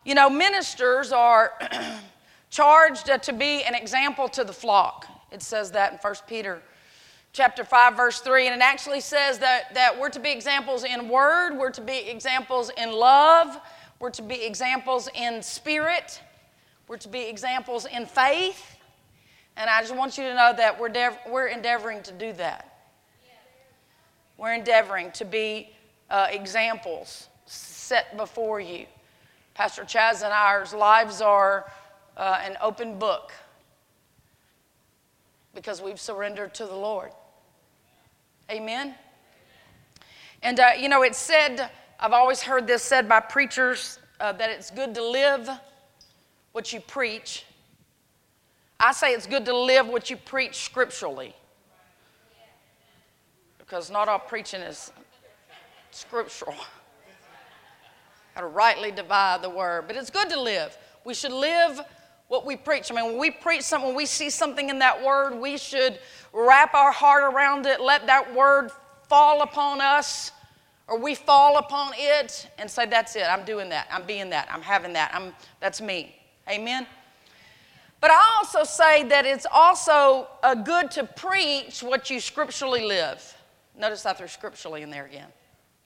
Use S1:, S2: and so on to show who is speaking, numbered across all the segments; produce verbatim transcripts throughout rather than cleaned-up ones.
S1: You know, ministers are charged uh, to be an example to the flock. It says that in First Peter chapter five, verse three, and it actually says that, that we're to be examples in word, we're to be examples in love, we're to be examples in spirit, we're to be examples in faith, and I just want you to know that we're, dev- we're endeavoring to do that. We're endeavoring to be uh, examples set before you. Pastor Chaz and our lives are uh, an open book because we've surrendered to the Lord. Amen? And, uh, you know, it's said, I've always heard this said by preachers, uh, that it's good to live what you preach. I say it's good to live what you preach scripturally. Because not all preaching is scriptural. How to rightly divide the word. But it's good to live. We should live what we preach. I mean, when we preach something, when we see something in that word, we should wrap our heart around it, let that word fall upon us, or we fall upon it, and say, that's it, I'm doing that, I'm being that, I'm having that, I'm, that's me. Amen? But I also say that it's also uh, good to preach what you scripturally live. Notice I threw scripturally in there again.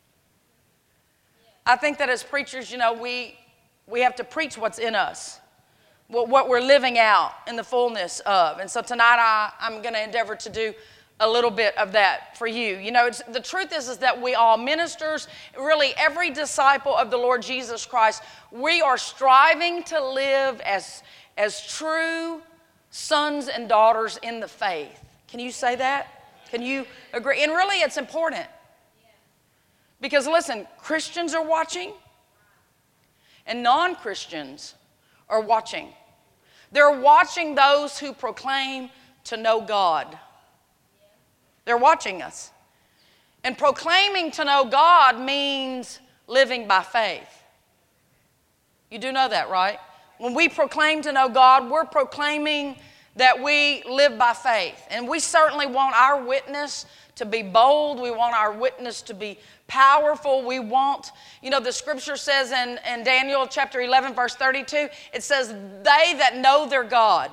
S1: I think that as preachers, you know, we, we have to preach what's in us. What we're living out in the fullness of. And so tonight I, I'm going to endeavor to do a little bit of that for you. You know, it's, the truth is, is that we all ministers, really every disciple of the Lord Jesus Christ, we are striving to live as, as true sons and daughters in the faith. Can you say that? Can you agree? And really it's important. Because listen, Christians are watching and non-Christians are watching. They're watching those who proclaim to know God. They're watching us. And proclaiming to know God means living by faith. You do know that, right? When we proclaim to know God, we're proclaiming that we live by faith. And we certainly want our witness to be bold. We want our witness to be powerful. We want, you know, the scripture says in, in Daniel chapter eleven, verse thirty-two, it says, they that know their God.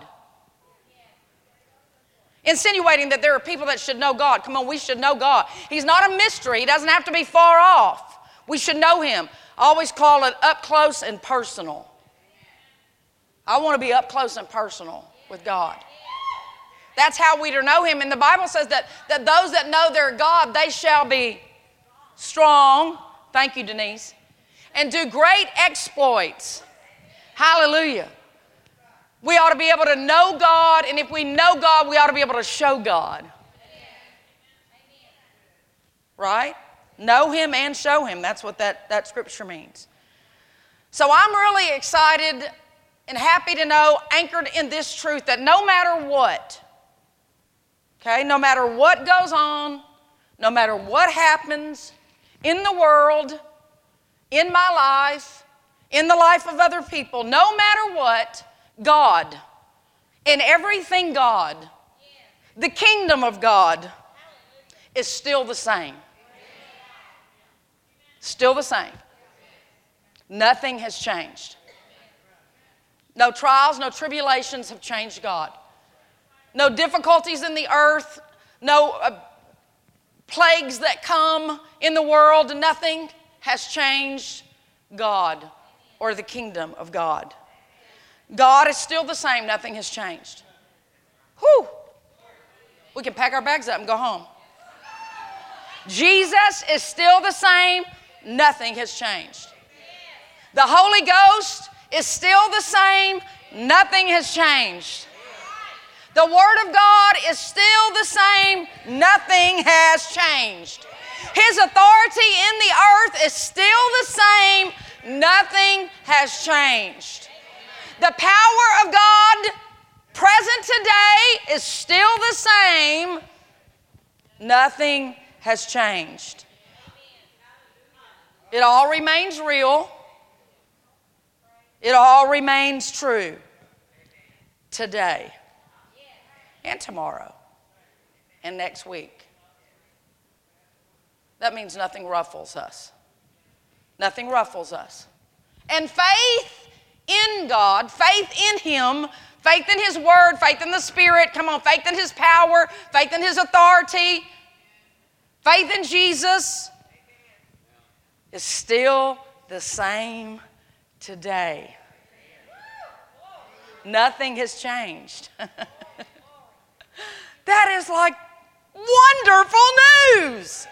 S1: Insinuating that there are people that should know God. Come on, we should know God. He's not a mystery. He doesn't have to be far off. We should know him. I always call it up close and personal. I want to be up close and personal with God. That's how we to know him. And the Bible says that, that those that know their God, they shall be strong. Thank you, Denise. And do great exploits. Hallelujah. We ought to be able to know God, and if we know God, we ought to be able to show God. Right? Know him and show him. That's what that, that scripture means. So I'm really excited and happy to know, anchored in this truth, that no matter what, okay, no matter what goes on, no matter what happens in the world, in my life, in the life of other people, no matter what, God, and everything God, the kingdom of God, is still the same. Still the same. Nothing has changed. No trials, no tribulations have changed God. No difficulties in the earth, no uh, plagues that come in the world, nothing has changed God or the kingdom of God. God is still the same, nothing has changed. Whew! We can pack our bags up and go home. Jesus is still the same, nothing has changed. The Holy Ghost is still the same, nothing has changed. The Word of God is still the same, nothing has changed. His authority in the earth is still the same, nothing has changed. The power of God present today is still the same, nothing has changed. It all remains real. It all remains true today and tomorrow and next week. That means nothing ruffles us. Nothing ruffles us. And faith in God, faith in Him, faith in His Word, faith in the Spirit, come on, faith in His power, faith in His authority, faith in Jesus is still the same today. Nothing has changed. That is like wonderful news.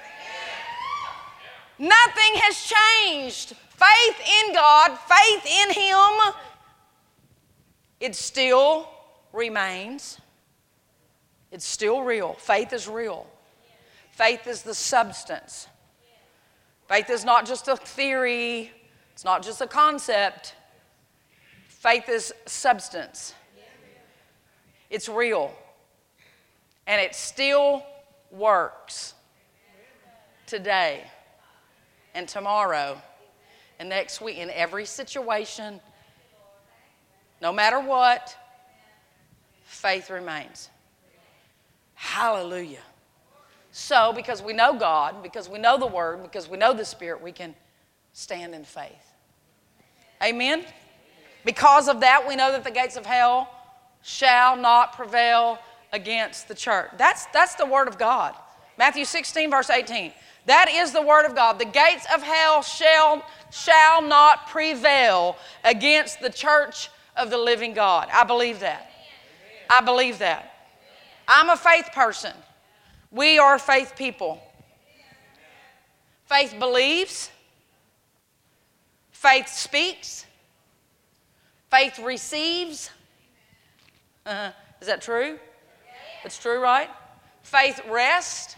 S1: Nothing has changed. Faith in God, faith in Him, it still remains. It's still real. Faith is real. Faith is the substance. Faith is not just a theory. It's not just a concept. Faith is substance. It's real. And it still works today and tomorrow and next week in every situation. No matter what, faith remains. Hallelujah. So, because we know God, because we know the Word, because we know the Spirit, we can stand in faith. Amen? Because of that, we know that the gates of hell shall not prevail against the church. That's, that's the Word of God. Matthew sixteen, verse eighteen. That is the Word of God. The gates of hell shall, shall not prevail against the church of the living God. I believe that. I believe that. I'm a faith person. We are faith people. Faith believes. Faith speaks. Faith receives. Uh, is that true? It's true, right? Faith rests.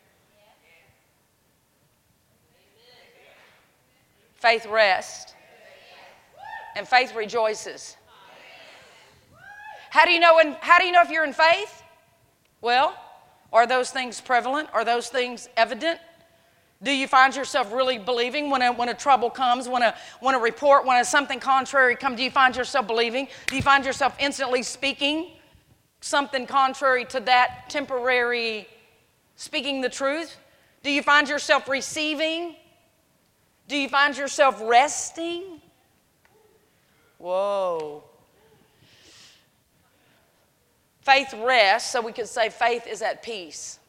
S1: Faith rests. And faith rejoices. How do you know when, how do you know if you're in faith? Well, are those things prevalent? Are those things evident? Do you find yourself really believing when a, when a trouble comes, when a, when a report, when a something contrary comes? Do you find yourself believing? Do you find yourself instantly speaking something contrary to that temporary, speaking the truth? Do you find yourself receiving? Do you find yourself resting? Whoa. Faith rests, so we could say faith is at peace.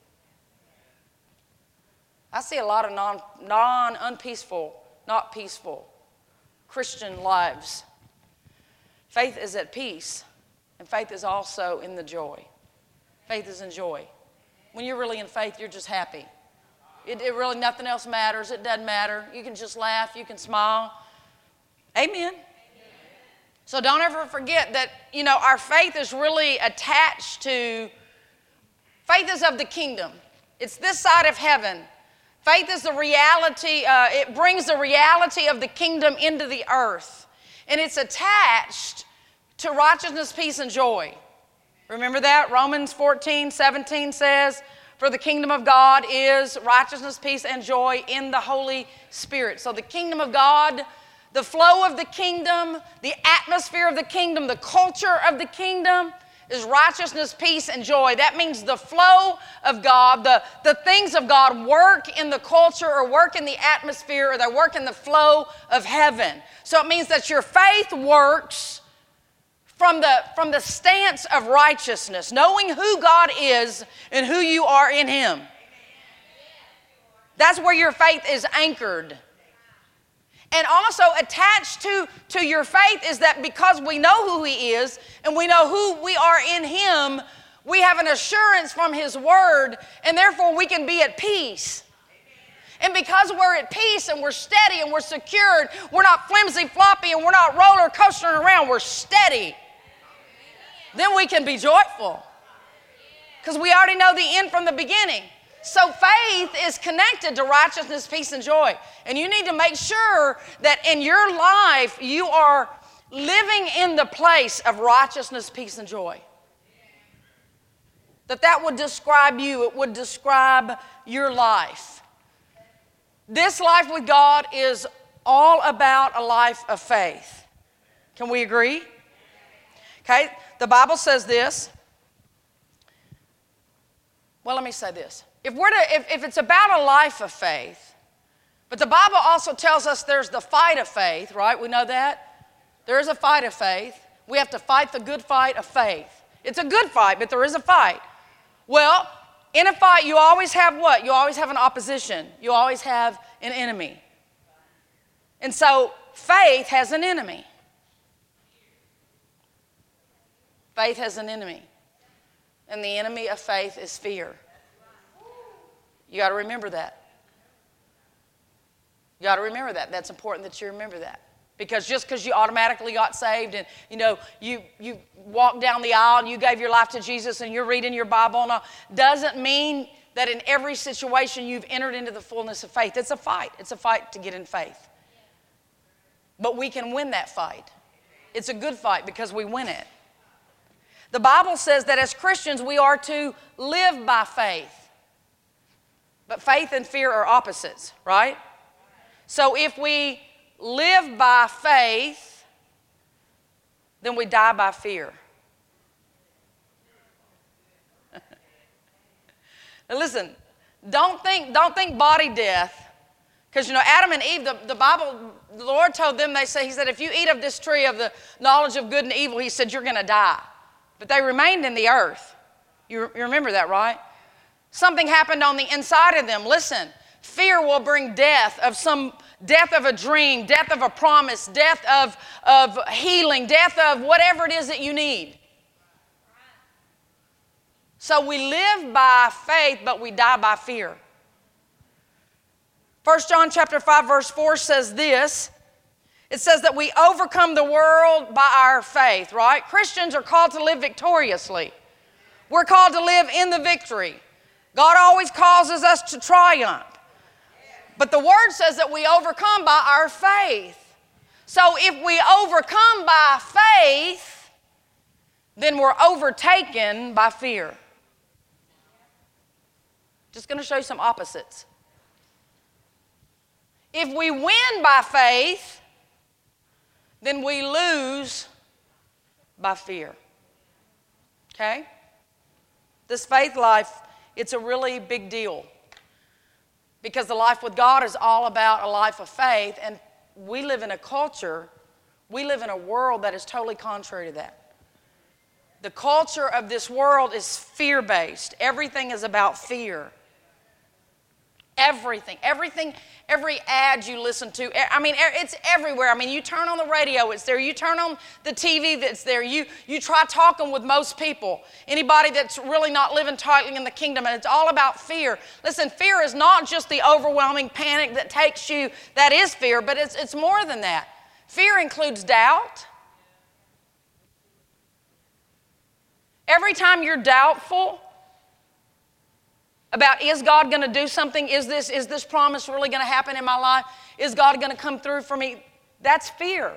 S1: I see a lot of non, non-unpeaceful, not peaceful Christian lives. Faith is at peace, and faith is also in the joy. Faith is in joy. When you're really in faith, you're just happy. It, it really, nothing else matters. It doesn't matter. You can just laugh. You can smile. Amen. So don't ever forget that, you know, our faith is really attached to, faith is of the kingdom. It's this side of heaven. Faith is the reality, uh, it brings the reality of the kingdom into the earth. And it's attached to righteousness, peace, and joy. Remember that? Romans fourteen, seventeen says, for the kingdom of God is righteousness, peace, and joy in the Holy Spirit. So the kingdom of God, the flow of the kingdom, the atmosphere of the kingdom, the culture of the kingdom is righteousness, peace, and joy. That means the flow of God, the, the things of God work in the culture or work in the atmosphere or they work in the flow of heaven. So it means that your faith works from the, from the stance of righteousness, knowing who God is and who you are in Him. That's where your faith is anchored. And also attached to, to your faith is that because we know who He is and we know who we are in Him, we have an assurance from His Word, and therefore we can be at peace. And because we're at peace and we're steady and we're secured, we're not flimsy floppy and we're not roller coastering around, we're steady. Then we can be joyful because we already know the end from the beginning. So faith is connected to righteousness, peace, and joy. And you need to make sure that in your life you are living in the place of righteousness, peace, and joy. That that would describe you. It would describe your life. This life with God is all about a life of faith. Can we agree? Okay, the Bible says this. Well, let me say this. If, we're to, if, if it's about a life of faith, but the Bible also tells us there's the fight of faith, right? We know that. There is a fight of faith. We have to fight the good fight of faith. It's a good fight, but there is a fight. Well, in a fight, you always have what? You always have an opposition. You always have an enemy. And so faith has an enemy. Faith has an enemy. And the enemy of faith is fear. You got to remember that. You got to remember that. That's important that you remember that. Because just because you automatically got saved and, you know, you, you walked down the aisle and you gave your life to Jesus and you're reading your Bible and all, doesn't mean that in every situation you've entered into the fullness of faith. It's a fight. It's a fight to get in faith. But we can win that fight. It's a good fight because we win it. The Bible says that as Christians we are to live by faith. But faith and fear are opposites, right? So if we live by faith, then we die by fear. Now listen, don't think, don't think body death. Because, you know, Adam and Eve, the, the Bible, the Lord told them, they say, he said, if you eat of this tree of the knowledge of good and evil, he said, you're going to die. But they remained in the earth. You, you remember that, right? Something happened on the inside of them. Listen, fear will bring death of some, death of a dream, death of a promise, death of, of healing, death of whatever it is that you need. So we live by faith, but we die by fear. First John chapter five, verse four says this. It says that we overcome the world by our faith, right? Christians are called to live victoriously. We're called to live in the victory. God always causes us to triumph. But the Word says that we overcome by our faith. So if we overcome by faith, then we're overtaken by fear. Just going to show you some opposites. If we win by faith, then we lose by fear. Okay? This faith life, it's a really big deal. Because the life with God is all about a life of faith, and we live in a culture, we live in a world that is totally contrary to that. The culture of this world is fear-based. Everything is about fear. Everything, everything, every ad you listen to, I mean, it's everywhere. I mean, you turn on the radio, it's there. You turn on the T V, that's there. You, you try talking with most people, anybody that's really not living tightly in the kingdom, and it's all about fear. Listen, fear is not just the overwhelming panic that takes you, that is fear, but it's, it's more than that. Fear includes doubt. Every time you're doubtful about, is God going to do something? Is this, is this promise really going to happen in my life? Is God going to come through for me? That's fear.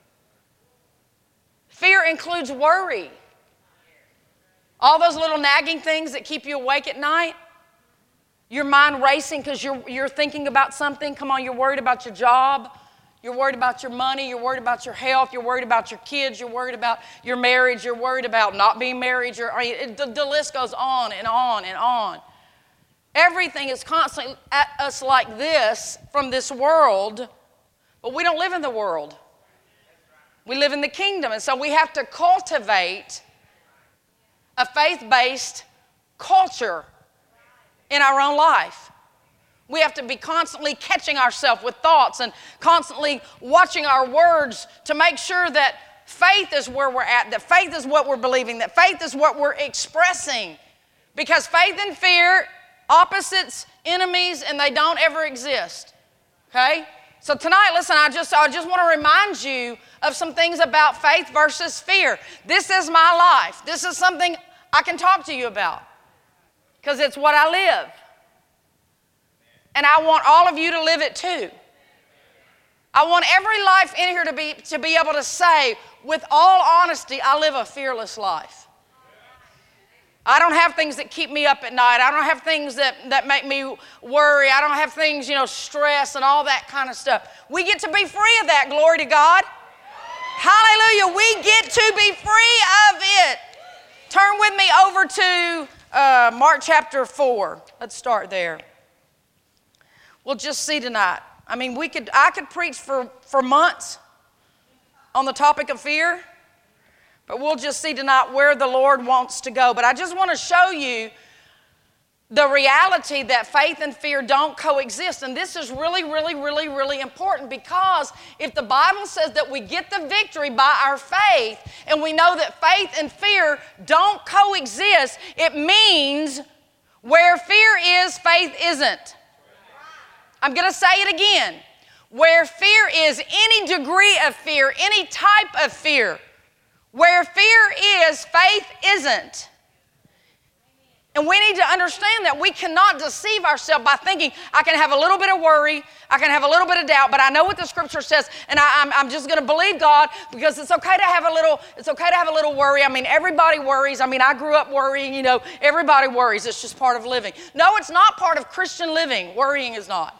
S1: Fear includes worry. All those little nagging things that keep you awake at night. Your mind racing because you're, you're thinking about something. Come on, you're worried about your job. You're worried about your money. You're worried about your health. You're worried about your kids. You're worried about your marriage. You're worried about not being married. You're, I mean, it, the, the list goes on and on and on. Everything is constantly at us like this from this world, but we don't live in the world. We live in the kingdom, and so we have to cultivate a faith-based culture in our own life. We have to be constantly catching ourselves with thoughts and constantly watching our words to make sure that faith is where we're at, that faith is what we're believing, that faith is what we're expressing. Because faith and fear, opposites, enemies, and they don't ever exist. Okay? So tonight, listen, I just, I just want to remind you of some things about faith versus fear. This is my life. This is something I can talk to you about because it's what I live. And I want all of you to live it too. I want every life in here to be, to be able to say, with all honesty, I live a fearless life. I don't have things that keep me up at night. I don't have things that, that make me worry. I don't have things, you know, stress and all that kind of stuff. We get to be free of that, glory to God. Hallelujah, we get to be free of it. Turn with me over to uh, Mark chapter four. Let's start there. We'll just see tonight. I mean, we could. I could preach for, for months on the topic of fear. But we'll just see tonight where the Lord wants to go. But I just want to show you the reality that faith and fear don't coexist. And this is really, really, really, really important, because if the Bible says that we get the victory by our faith, and we know that faith and fear don't coexist, it means where fear is, faith isn't. I'm going to say it again. Where fear is, any degree of fear, any type of fear, where fear is, faith isn't. And we need to understand that we cannot deceive ourselves by thinking, I can have a little bit of worry, I can have a little bit of doubt, but I know what the scripture says, and I, I'm, I'm just going to believe God, because it's okay to have a little, it's okay to have a little worry. I mean, everybody worries. I mean, I grew up worrying, you know, everybody worries. It's just part of living. No, it's not part of Christian living. Worrying is not.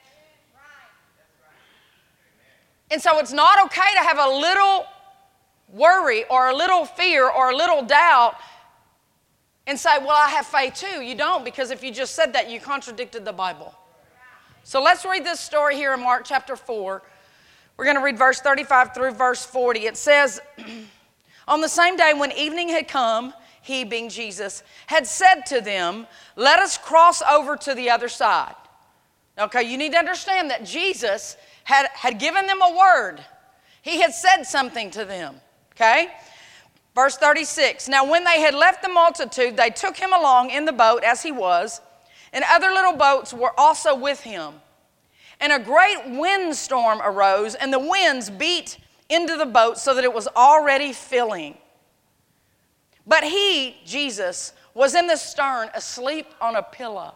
S1: And so it's not okay to have a little worry or a little fear or a little doubt and say, well, I have faith too. You don't, because if you just said that, you contradicted the Bible. So let's read this story here in Mark chapter four. We're going to read verse thirty-five through verse forty. It says, on the same day when evening had come, he, being Jesus, had said to them, let us cross over to the other side. Okay, you need to understand that Jesus had, had given them a word. He had said something to them, okay? Verse thirty-six, now when they had left the multitude, they took him along in the boat as he was, and other little boats were also with him. And a great windstorm arose, and the winds beat into the boat so that it was already filling. But he, Jesus, was in the stern, asleep on a pillow.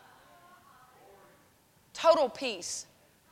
S1: Total peace.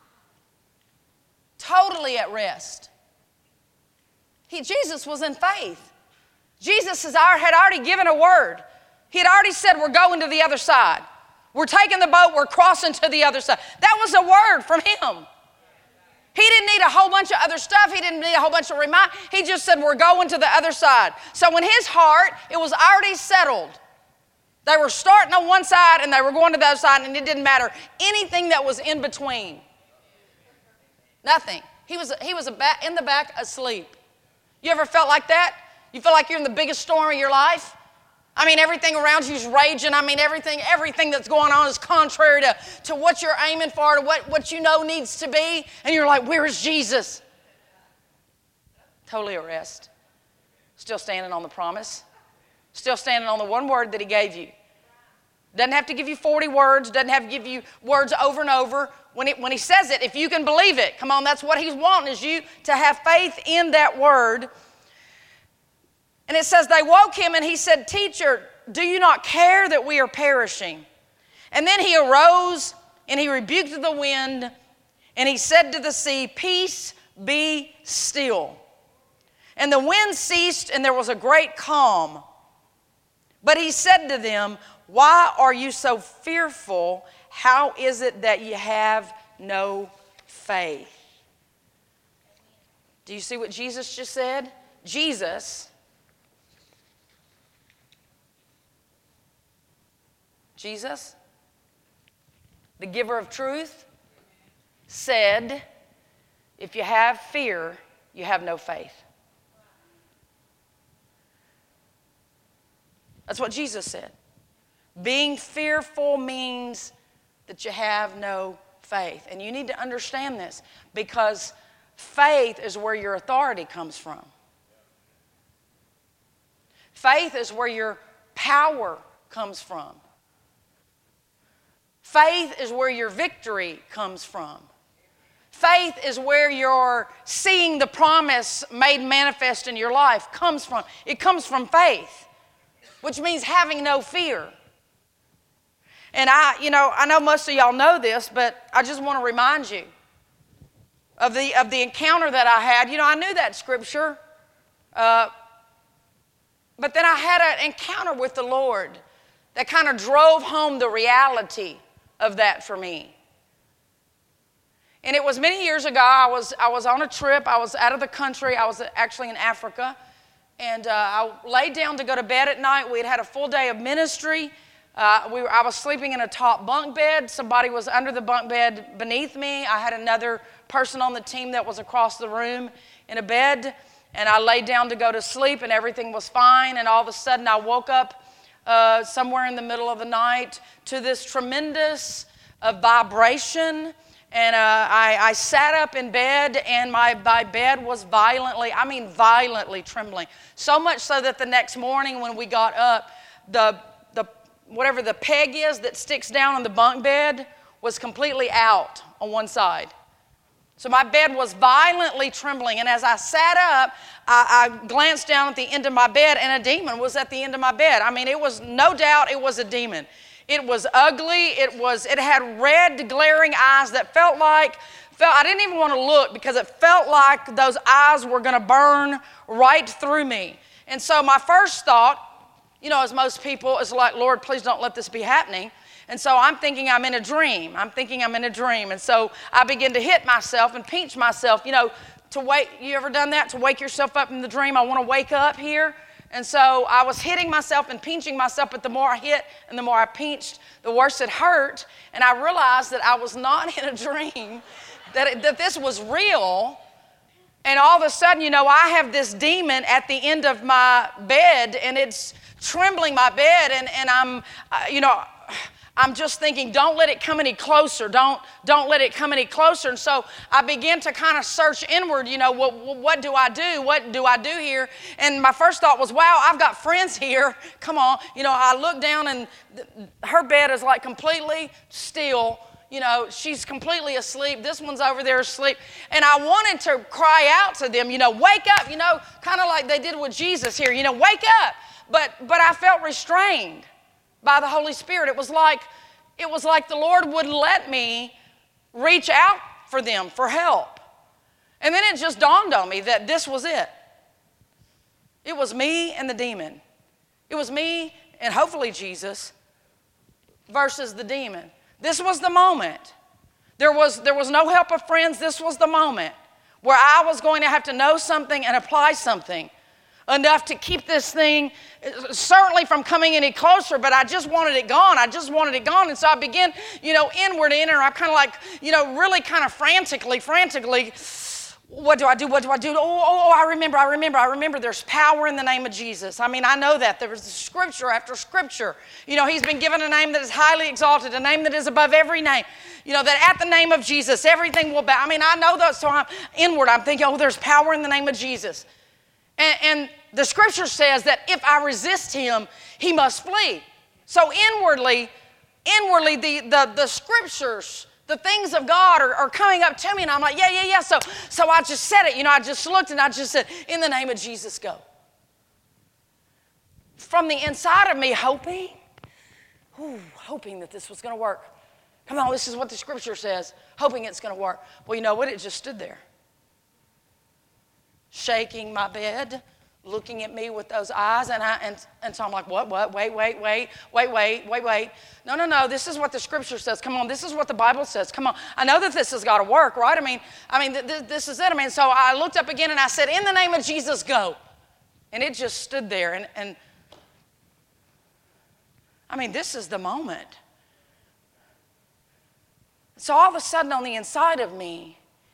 S1: Totally at rest. He, Jesus was in faith. Jesus has, had already given a word. He had already said, we're going to the other side. We're taking the boat, we're crossing to the other side. That was a word from him. He didn't need a whole bunch of other stuff. He didn't need a whole bunch of remind. He just said, we're going to the other side. So in his heart, it was already settled. They were starting on one side and they were going to the other side, and it didn't matter anything that was in between. Nothing. He was, he was in the back asleep. You ever felt like that? You feel like you're in the biggest storm of your life? I mean, everything around you is raging. I mean, everything everything that's going on is contrary to, to what you're aiming for, to what, what you know needs to be. And you're like, where is Jesus? Totally at rest. Still standing on the promise. Still standing on the one word that he gave you. Doesn't have to give you forty words. Doesn't have to give you words over and over. When, it, when he says it, if you can believe it, come on, that's what he's wanting, is you to have faith in that word. And it says they woke him and he said, teacher, do you not care that we are perishing? And then he arose and he rebuked the wind and he said to the sea, peace, be still. And the wind ceased and there was a great calm. But he said to them, why are you so fearful? How is it that you have no faith? Do you see what Jesus just said? Jesus, Jesus, the giver of truth, said, if you have fear, you have no faith. That's what Jesus said. Being fearful means that you have no faith. And you need to understand this, because faith is where your authority comes from. Faith is where your power comes from. Faith is where your victory comes from. Faith is where you're seeing the promise made manifest in your life comes from. It comes from faith, which means having no fear. And I, you know, I know most of y'all know this, but I just want to remind you of the of the encounter that I had. You know, I knew that scripture, uh, but then I had an encounter with the Lord that kind of drove home the reality of that for me. And it was many years ago. I was I was on a trip. I was out of the country. I was actually in Africa, and uh, I laid down to go to bed at night. We had had a full day of ministry. Uh, we were, I was sleeping in a top bunk bed. Somebody was under the bunk bed beneath me. I had another person on the team that was across the room. in a bed, and I laid down to go to sleep, and everything was fine. And all of a sudden, I woke up uh, somewhere in the middle of the night to this tremendous uh, vibration. And uh, I, I sat up in bed, and my, my bed was violently, I mean violently trembling. So much so that the next morning when we got up, the, the whatever the peg is that sticks down on the bunk bed was completely out on one side. So my bed was violently trembling, and as I sat up, I, I glanced down at the end of my bed, and a demon was at the end of my bed. I mean, it was no doubt it was a demon. It was ugly. It was. It had red, glaring eyes that felt like, felt, I didn't even want to look because it felt like those eyes were going to burn right through me. And so my first thought, you know, as most people, is like, Lord, please don't let this be happening. And so I'm thinking I'm in a dream. I'm thinking I'm in a dream. And so I begin to hit myself and pinch myself, you know, to wake. You ever done that? To wake yourself up in the dream? I want to wake up here. And so I was hitting myself and pinching myself, but the more I hit and the more I pinched, the worse it hurt. And I realized that I was not in a dream, that, it, that this was real. And all of a sudden, you know, I have this demon at the end of my bed, and it's trembling my bed, and, and I'm, uh, you know, I'm just thinking, don't let it come any closer. Don't, don't let it come any closer. And so I began to kind of search inward, you know, what, what do I do? What do I do here? And my first thought was, wow, I've got friends here. Come on. You know, I look down, and th- her bed is like completely still. You know, she's completely asleep. This one's over there asleep. And I wanted to cry out to them, you know, wake up, you know, kind of like they did with Jesus here, you know, wake up. But, but I felt restrained by the Holy Spirit. It was like, it was like the Lord wouldn't let me reach out for them for help. And then it just dawned on me that this was it. It was me and the demon. It was me and hopefully Jesus versus the demon. This was the moment. There was, there was no help of friends. This was the moment where I was going to have to know something and apply something enough to keep this thing certainly from coming any closer, but I just wanted it gone. I just wanted it gone. And so I began, you know, inward, inner. I'm kind of like, you know, really kind of frantically, frantically, what do I do? What do I do? Oh, oh, oh, I remember, I remember, I remember there's power in the name of Jesus. I mean, I know that. There was scripture after scripture. You know, he's been given a name that is highly exalted, a name that is above every name. You know, that at the name of Jesus, everything will bow. I mean, I know that, so I'm inward. I'm thinking, oh, there's power in the name of Jesus. And, and the scripture says that if I resist him, he must flee. So inwardly, inwardly, the, the, the scriptures, the things of God are, are coming up to me, and I'm like, yeah, yeah, yeah. So, so I just said it. You know, I just looked and I just said, in the name of Jesus, go. From the inside of me, hoping, ooh, hoping that this was going to work. Come on, this is what the scripture says, hoping it's going to work. Well, you know what? It just stood there, shaking my bed, looking at me with those eyes, and I and, and so I'm like, what, what, wait, wait, wait, wait, wait, wait, wait. No, no, no, this is what the scripture says. Come on, this is what the Bible says. Come on. I know that this has got to work, right? I mean, I mean, th- th- this is it. I mean, so I looked up again and I said, in the name of Jesus, go. And it just stood there, and, and I mean, this is the moment. So all of a sudden on the inside of me,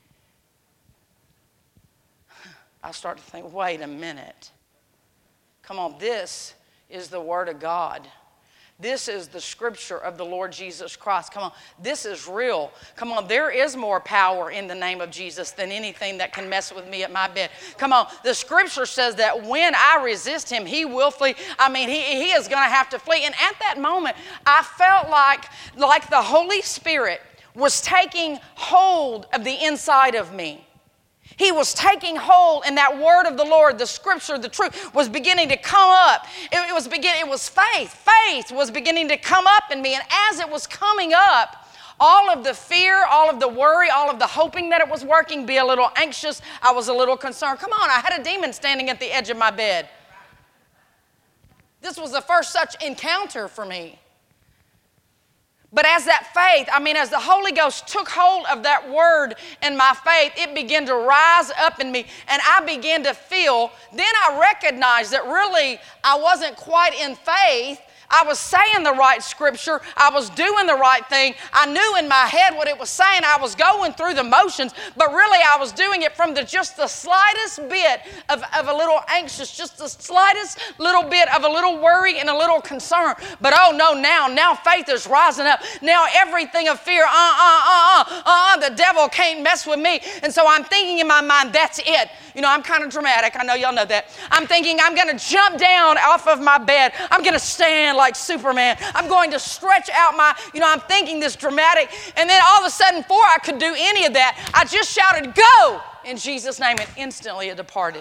S1: I start to think, wait a minute. Come on, this is the Word of God. This is the scripture of the Lord Jesus Christ. Come on, this is real. Come on, there is more power in the name of Jesus than anything that can mess with me at my bed. Come on, the scripture says that when I resist him, he will flee. I mean, he, he is going to have to flee. And at that moment, I felt like, like the Holy Spirit was taking hold of the inside of me. He was taking hold, and that word of the Lord, the scripture, the truth, was beginning to come up. It, it was begin, It was faith. Faith was beginning to come up in me, and as it was coming up, all of the fear, all of the worry, all of the hoping that it was working, be a little anxious, I was a little concerned. Come on, I had a demon standing at the edge of my bed. This was the first such encounter for me. But as that faith, I mean, as the Holy Ghost took hold of that word and my faith, it began to rise up in me, and I began to feel, then I recognized that really I wasn't quite in faith, I was saying the right scripture. I was doing the right thing. I knew in my head what it was saying. I was going through the motions, but really I was doing it from the just the slightest bit of, of a little anxious, just the slightest little bit of a little worry and a little concern. But oh no, now, now faith is rising up. Now everything of fear, uh, uh, uh, uh, uh, the devil can't mess with me. And so I'm thinking in my mind, that's it. You know, I'm kind of dramatic. I know y'all know that. I'm thinking I'm going to jump down off of my bed. I'm going to stand like Superman. I'm going to stretch out my, you know, I'm thinking this dramatic. And then all of a sudden, before I could do any of that, I just shouted, go, in Jesus' name, and instantly it departed.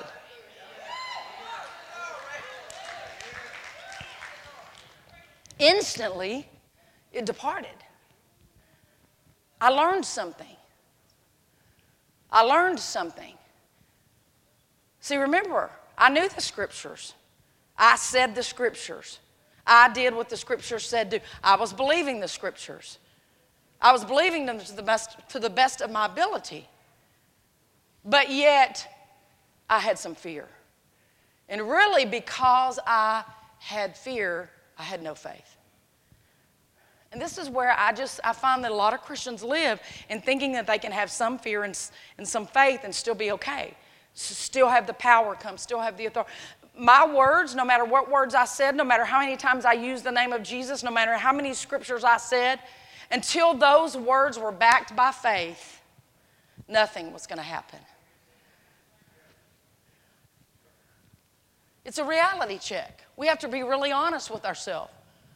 S1: Instantly, it departed. I learned something. I learned something. See, remember, I knew the scriptures. I said the scriptures. I did what the scriptures said do. I was believing the scriptures. I was believing them to the best, to the best of my ability. But yet, I had some fear. And really, because I had fear, I had no faith. And this is where I just, I find that a lot of Christians live in thinking that they can have some fear and, and some faith and still be okay. Still have the power come, still have the authority. My words, no matter what words I said, no matter how many times I used the name of Jesus, no matter how many scriptures I said, until those words were backed by faith, nothing was going to happen. It's a reality check. We have to be really honest with ourselves.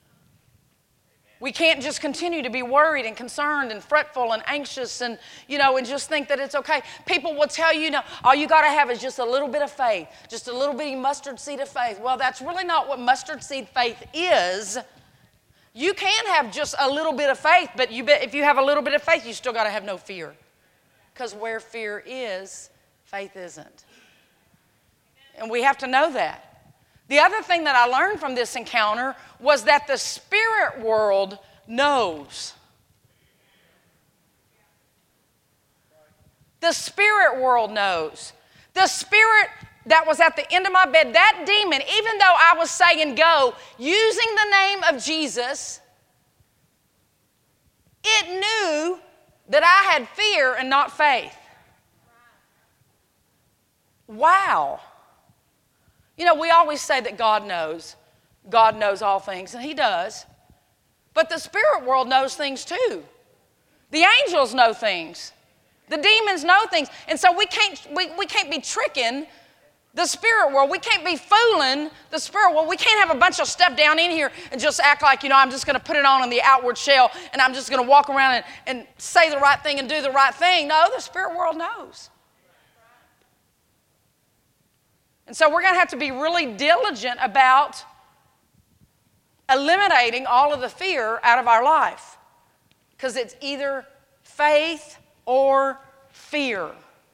S1: We can't just continue to be worried and concerned and fretful and anxious and, you know, and just think that it's okay. People will tell you, you know, all you got to have is just a little bit of faith, just a little bitty mustard seed of faith. Well, that's really not what mustard seed faith is. You can have just a little bit of faith, but you bet if you have a little bit of faith, you still got to have no fear. Because where fear is, faith isn't. And we have to know that. The other thing that I learned from this encounter was that the spirit world knows. The spirit world knows. The spirit that was at the end of my bed, that demon, even though I was saying go, using the name of Jesus, it knew that I had fear and not faith. Wow. You know, we always say that God knows. God knows all things, and He does. But the spirit world knows things too. The angels know things. The demons know things. And so we can't, we, we can't be tricking the spirit world. We can't be fooling the spirit world. We can't have a bunch of stuff down in here and just act like, you know, I'm just going to put it on in the outward shell, and I'm just going to walk around and, and say the right thing and do the right thing. No, the spirit world knows. And so we're going to have to be really diligent about eliminating all of the fear out of our life. Because it's either faith or fear.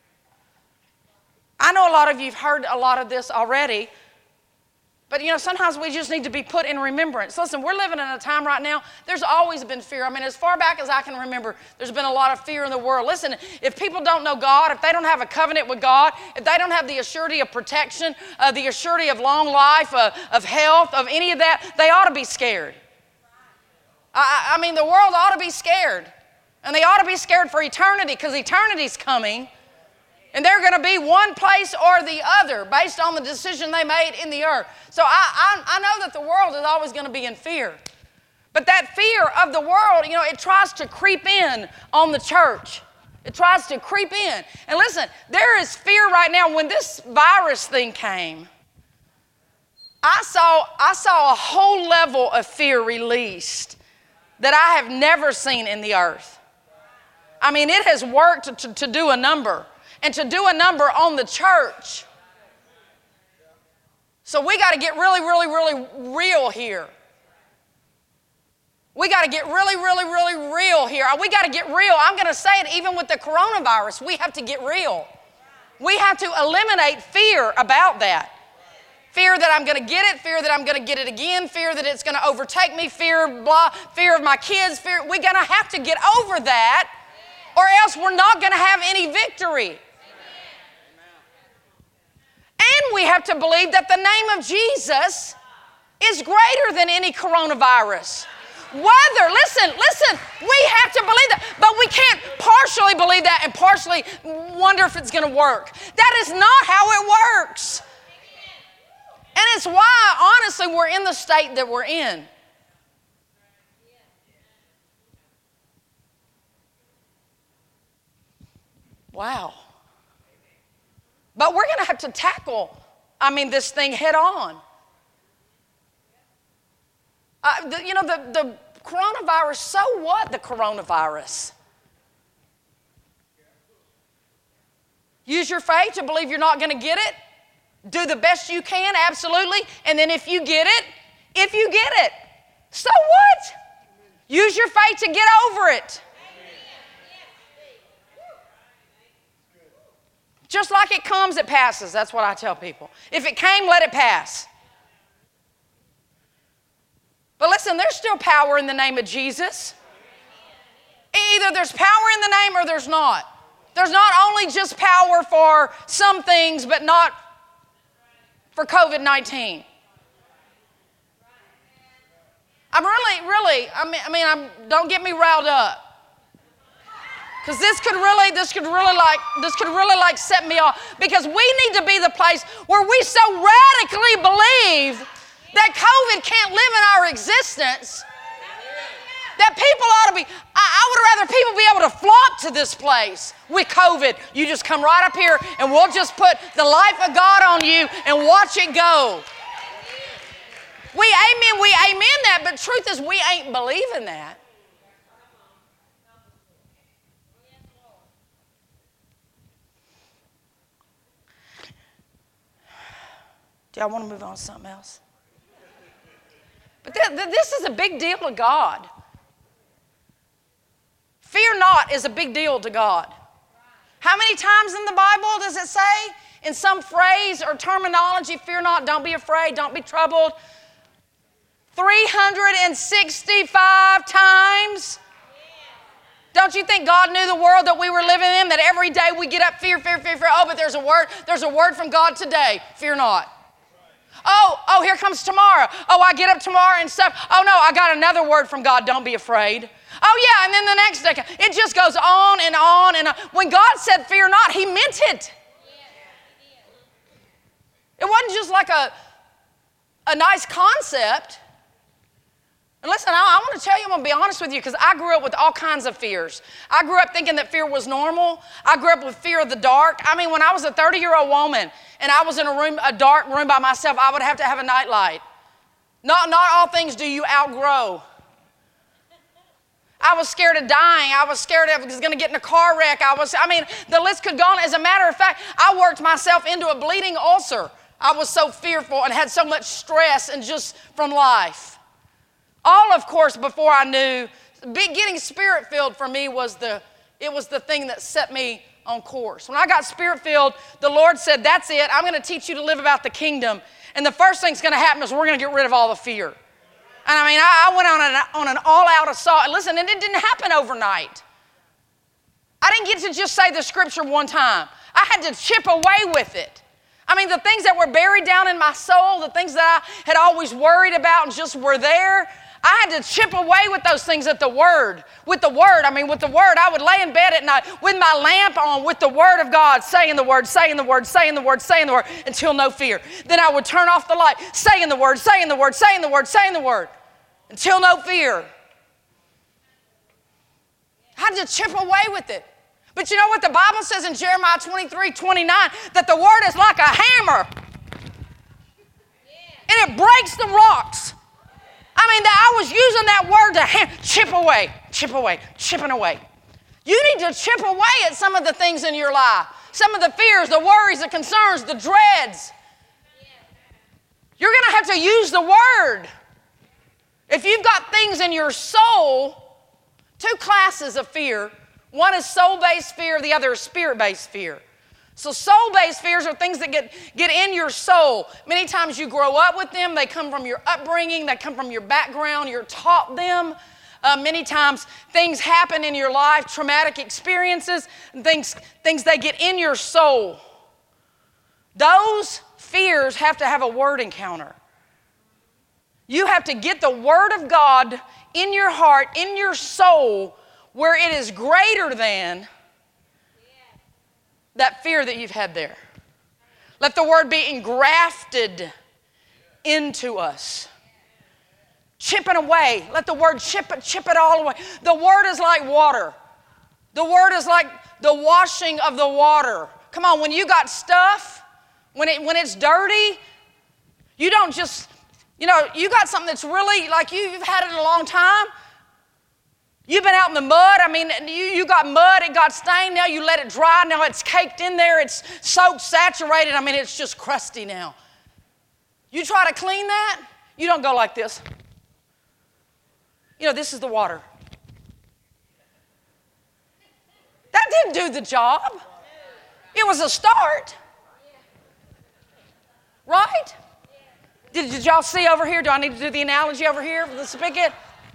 S1: I know a lot of you have heard a lot of this already. But, you know, sometimes we just need to be put in remembrance. Listen, we're living in a time right now, there's always been fear. I mean, as far back as I can remember, there's been a lot of fear in the world. Listen, if people don't know God, if they don't have a covenant with God, if they don't have the assurity of protection, uh, the assurity of long life, uh, of health, of any of that, they ought to be scared. I, I mean, the world ought to be scared. And they ought to be scared for eternity, because eternity's coming. And they're going to be one place or the other based on the decision they made in the earth. So I, I, I know that the world is always going to be in fear. But that fear of the world, you know, it tries to creep in on the church. It tries to creep in. And listen, there is fear right now. When this virus thing came, I saw, I saw a whole level of fear released that I have never seen in the earth. I mean, it has worked to, to, to do a number. And to do a number on the church. So we got to get really, really, really real here. We got to get really, really, really real here. We got to get real. I'm going to say it even with the coronavirus. We have to get real. We have to eliminate fear about that. Fear that I'm going to get it, fear that I'm going to get it again, fear that it's going to overtake me, fear, blah, fear of my kids, fear. We're going to have to get over that, or else we're not going to have any victory. And we have to believe that the name of Jesus is greater than any coronavirus. Weather, listen, listen, we have to believe that, but we can't partially believe that and partially wonder if it's going to work. That is not how it works. And it's why, honestly, we're in the state that we're in. Wow. But we're going to have to tackle, I mean, this thing head on. Uh, the, you know, the, the coronavirus, so what, the coronavirus? Use your faith to believe you're not going to get it. Do the best you can, absolutely. And then if you get it, if you get it, so what? Use your faith to get over it. Just like it comes, it passes. That's what I tell people. If it came, let it pass. But listen, there's still power in the name of Jesus. Either there's power in the name or there's not. There's not only just power for some things, but not for covid nineteen. I'm really, really, I mean, I mean, I'm, don't get me riled up. Because this could really, this could really like, this could really like set me off. Because we need to be the place where we so radically believe that COVID can't live in our existence. That people ought to be, I, I would rather people be able to flock to this place with COVID. You just come right up here and we'll just put the life of God on you and watch it go. We amen, we amen that, but truth is we ain't believing that. Do y'all want to move on to something else? But th- th- this is a big deal to God. Fear not is a big deal to God. How many times in the Bible does it say, in some phrase or terminology, fear not, don't be afraid, don't be troubled? three hundred sixty-five times. Don't you think God knew the world that we were living in, that every day we get up, fear, fear, fear, fear. Oh, but there's a word, there's a word from God today. Fear not. Oh, oh, here comes tomorrow. Oh, I get up tomorrow and stuff. Oh, no, I got another word from God. Don't be afraid. Oh, yeah, and then the next day, it just goes on and on and on. When God said fear not, he meant it. It wasn't just like a, a nice concept. And listen, I, I want to tell you, I'm going to be honest with you, because I grew up with all kinds of fears. I grew up thinking that fear was normal. I grew up with fear of the dark. I mean, when I was a thirty-year-old woman and I was in a room, a dark room by myself, I would have to have a nightlight. Not, not all things do you outgrow. I was scared of dying. I was scared I was going to get in a car wreck. I was, I mean, the list could go on. As a matter of fact, I worked myself into a bleeding ulcer. I was so fearful and had so much stress and just from life. All, of course, before I knew, getting Spirit-filled for me was the, it was the thing that set me on course. When I got Spirit-filled, the Lord said, that's it. I'm going to teach you to live about the kingdom. And the first thing's going to happen is we're going to get rid of all the fear. And I mean, I, I went on an, on an all-out assault. And listen, and it didn't happen overnight. I didn't get to just say the scripture one time. I had to chip away with it. I mean, the things that were buried down in my soul, the things that I had always worried about and just were there, I had to chip away with those things at the Word. With the Word, I mean, with the Word, I would lay in bed at night with my lamp on, with the Word of God, saying the Word, saying the Word, saying the Word, saying the Word, until no fear. Then I would turn off the light, saying the Word, saying the Word, saying the Word, saying the Word, until no fear. I had to chip away with it. But you know what the Bible says in Jeremiah twenty-three, twenty-nine? That the Word is like a hammer. And it breaks the rocks. I mean, that I was using that word to ham- chip away, chip away, chipping away. You need to chip away at some of the things in your life. Some of the fears, the worries, the concerns, the dreads. You're going to have to use the word. If you've got things in your soul, two classes of fear. One is soul-based fear, the other is spirit-based fear. So soul-based fears are things that get, get in your soul. Many times you grow up with them. They come from your upbringing. They come from your background. You're taught them. Uh, many times things happen in your life, traumatic experiences, and things, things they get in your soul. Those fears have to have a word encounter. You have to get the Word of God in your heart, in your soul, where it is greater than that fear that you've had there. Let the Word be engrafted into us. Chipping away. Let the Word chip it, chip it all away. The Word is like water. The Word is like the washing of the water. Come on, when you got stuff, when it when it's dirty, you don't just, you know, you got something that's really, like you, you've had it a long time. You've been out in the mud. I mean, you, you got mud, it got stained. Now you let it dry. Now it's caked in there. It's soaked, saturated. I mean, it's just crusty now. You try to clean that, you don't go like this. You know, this is the water. That didn't do the job. It was a start. Right? Did, did y'all see over here? Do I need to do the analogy over here for the spigot?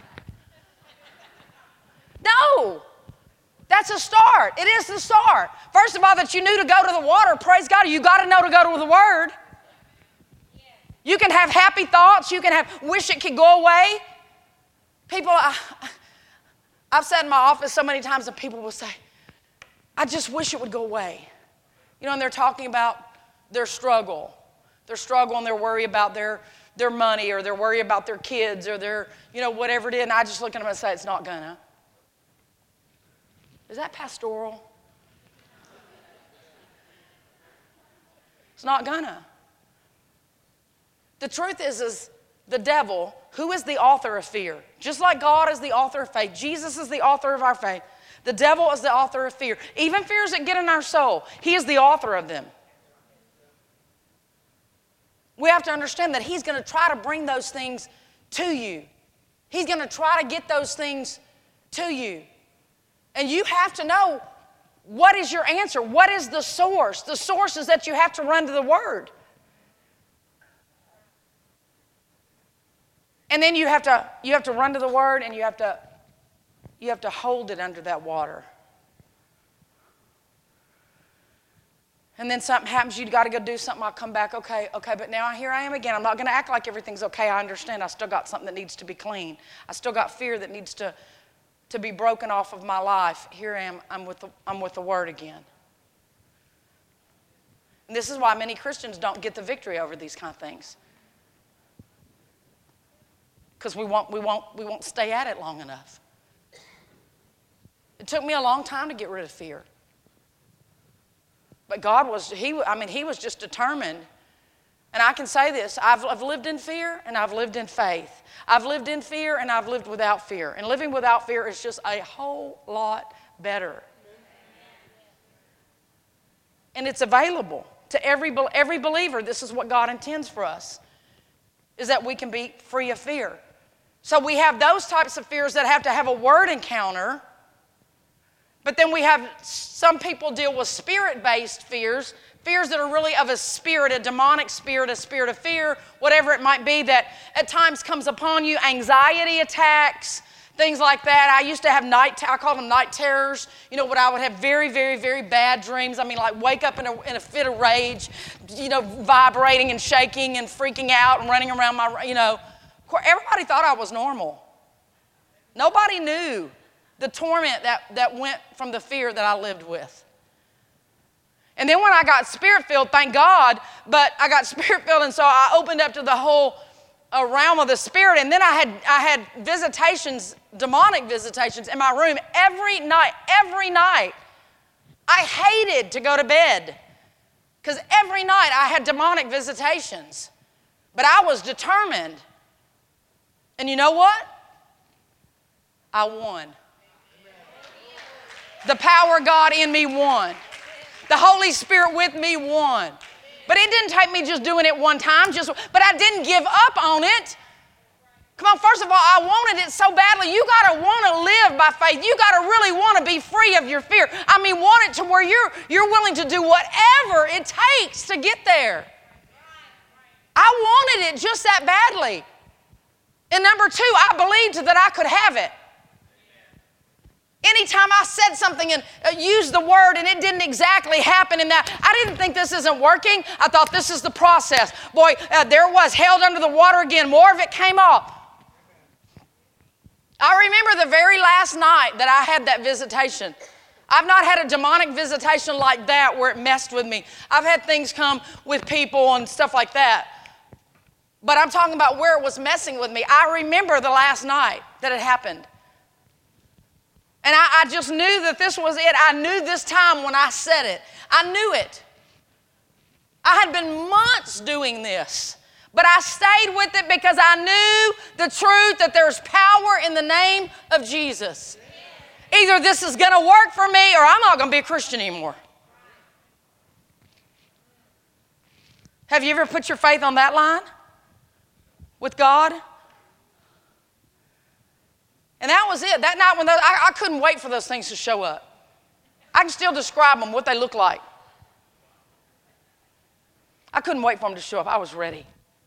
S1: No. That's a start. It is the start. First of all, that you knew to go to the water, praise God, you got to know to go to the Word. You can have happy thoughts. You can have wish it could go away. People, I, I've sat in my office so many times and people will say, I just wish it would go away. You know, and they're talking about their struggle. Their struggle and their worry about their, their money, or their worry about their kids, or their, you know, whatever it is. And I just look at them and say, it's not gonna. Is that pastoral? It's not gonna. The truth is, is the devil, who is the author of fear, just like God is the author of faith, Jesus is the author of our faith, the devil is the author of fear. Even fears that get in our soul, he is the author of them. We have to understand that he's going to try to bring those things to you. He's going to try to get those things to you. And you have to know, what is your answer? What is the source? The source is that you have to run to the Word. And then you have to you have to run to the Word, and you have to you have to hold it under that water. And then something happens, you got to go do something, I'll come back, okay, okay, but now here I am again. I'm not going to act like everything's okay. I understand I still got something that needs to be clean. I still got fear that needs to, to be broken off of my life. Here I am, I'm with the, I'm with the Word again. And this is why many Christians don't get the victory over these kind of things. Because we won't, we, won't, we won't stay at it long enough. It took me a long time to get rid of fear. But God was, he, I mean, he was just determined. And I can say this, I've, I've lived in fear and I've lived in faith. I've lived in fear and I've lived without fear. And living without fear is just a whole lot better. And it's available to every, every believer. This is what God intends for us, is that we can be free of fear. So we have those types of fears that have to have a word encounter. But then we have, some people deal with spirit-based fears, fears that are really of a spirit, a demonic spirit, a spirit of fear, whatever it might be that at times comes upon you, anxiety attacks, things like that. I used to have night, I call them night terrors, you know, when I would have very, very, very bad dreams. I mean, like wake up in a, in a fit of rage, you know, vibrating and shaking and freaking out and running around my, you know. Everybody thought I was normal. Nobody knew the torment that, that went from the fear that I lived with. And then when I got Spirit-filled, thank God, but I got Spirit-filled, and so I opened up to the whole uh, realm of the Spirit, and then I had, I had visitations, demonic visitations in my room every night, every night. I hated to go to bed because every night I had demonic visitations, but I was determined. And you know what? I won. The power of God in me won. The Holy Spirit with me won. But it didn't take me just doing it one time, just, but I didn't give up on it. Come on, first of all, I wanted it so badly. You got to want to live by faith. You got to really want to be free of your fear. I mean, want it to where you're, you're willing to do whatever it takes to get there. I wanted it just that badly. And number two, I believed that I could have it. Anytime I said something and uh, used the word and it didn't exactly happen in that, I didn't think this isn't working. I thought this is the process. Boy, uh, there it was, held under the water again. More of it came off. I remember the very last night that I had that visitation. I've not had a demonic visitation like that where it messed with me. I've had things come with people and stuff like that. But I'm talking about where it was messing with me. I remember the last night that it happened. And I, I just knew that this was it. I knew this time when I said it. I knew it. I had been months doing this. But I stayed with it because I knew the truth that there's power in the name of Jesus. Either this is going to work for me or I'm not going to be a Christian anymore. Have you ever put your faith on that line with God? And that was it. That night when those, I, I couldn't wait for those things to show up. I can still describe them, what they look like. I couldn't wait for them to show up. I was ready.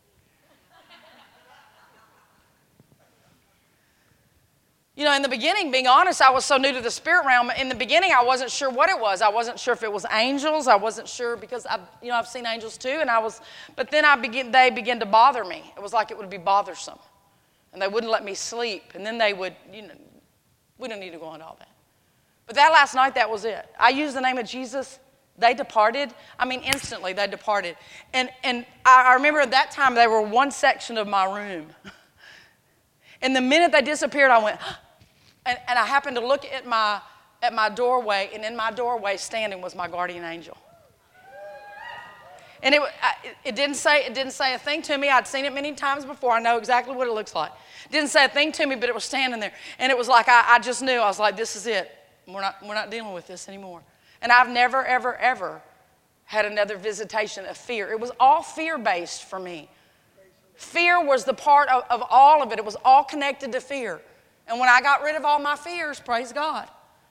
S1: You know, in the beginning, being honest, I was so new to the spirit realm. In the beginning, I wasn't sure what it was. I wasn't sure if it was angels. I wasn't sure because I, you know, I've seen angels too, and I was. But then I begin. They began to bother me. It was like it would be bothersome, and they wouldn't let me sleep. And then they would, you know, we don't need to go into all that. But that last night, that was it. I used the name of Jesus. They departed. I mean, instantly they departed. And and I, I remember at that time they were one section of my room. And the minute they disappeared, I went. And, and I happened to look at my, at my doorway, and in my doorway standing was my guardian angel. And it, I, it, didn't say, it didn't say a thing to me. I'd seen it many times before. I know exactly what it looks like. It didn't say a thing to me, but it was standing there. And it was like I, I just knew. I was like, this is it. We're not, we're not dealing with this anymore. And I've never, ever, ever had another visitation of fear. It was all fear-based for me. Fear was the part of, of all of it. It was all connected to fear. And when I got rid of all my fears, praise God.